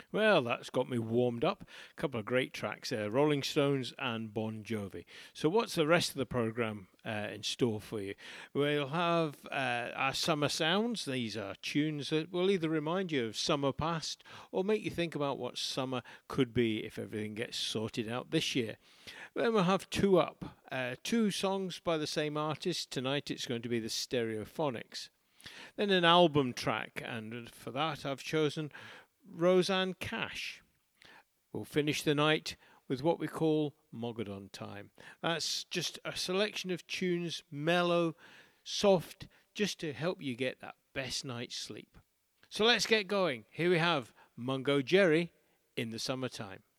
Well, that's got me warmed up. A couple of great tracks there, Rolling Stones and Bon Jovi. So, what's the rest of the program in store for you? We'll have our summer sounds. These are tunes that will either remind you of summer past or make you think about what summer could be if everything gets sorted out this year. Then we'll have two up, two songs by the same artist. Tonight it's going to be the Stereophonics. Then an album track, and for that I've chosen Rosanne Cash. We'll finish the night with what we call Mogadon Time. That's just a selection of tunes, mellow, soft, just to help you get that best night's sleep. So let's get going. Here we have Mungo Jerry in the summertime.